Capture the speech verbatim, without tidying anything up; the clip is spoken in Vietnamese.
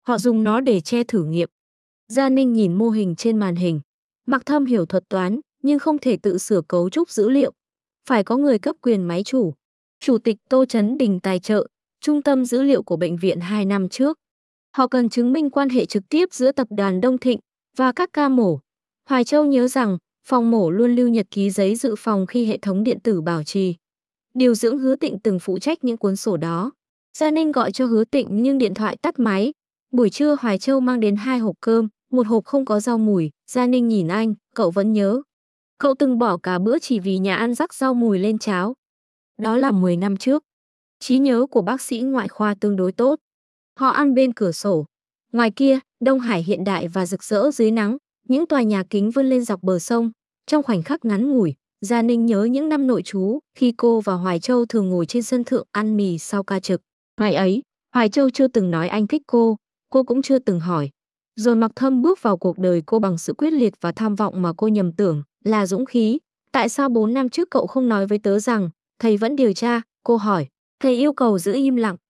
Họ dùng nó để che thử nghiệm. Gia Ninh nhìn mô hình trên màn hình. Mạc Thâm hiểu thuật toán, nhưng không thể tự sửa cấu trúc dữ liệu. Phải có người cấp quyền máy chủ. Chủ tịch Tô Chấn Đình tài trợ, trung tâm dữ liệu của bệnh viện hai năm trước. Họ cần chứng minh quan hệ trực tiếp giữa tập đoàn Đông Thịnh và các ca mổ. Hoài Châu nhớ rằng, phòng mổ luôn lưu nhật ký giấy dự phòng khi hệ thống điện tử bảo trì. Điều dưỡng Hứa Tịnh từng phụ trách những cuốn sổ đó. Gia Ninh gọi cho Hứa Tịnh nhưng điện thoại tắt máy. Buổi trưa Hoài Châu mang đến hai hộp cơm, một hộp không có rau mùi. Gia Ninh nhìn anh, cậu vẫn nhớ. Cậu từng bỏ cả bữa chỉ vì nhà ăn rắc rau mùi lên cháo. Đó là mười năm trước. Trí nhớ của bác sĩ ngoại khoa tương đối tốt. Họ ăn bên cửa sổ. Ngoài kia, Đông Hải hiện đại và rực rỡ dưới nắng, những tòa nhà kính vươn lên dọc bờ sông. Trong khoảnh khắc ngắn ngủi, Gia Ninh nhớ những năm nội trú, khi cô và Hoài Châu thường ngồi trên sân thượng ăn mì sau ca trực. Ngày ấy, Hoài Châu chưa từng nói anh thích cô, cô cũng chưa từng hỏi. Rồi Mạc Thâm bước vào cuộc đời cô bằng sự quyết liệt và tham vọng mà cô nhầm tưởng là dũng khí. Tại sao bốn năm trước cậu không nói với tớ rằng thầy vẫn điều tra? Cô hỏi. Thầy yêu cầu giữ im lặng.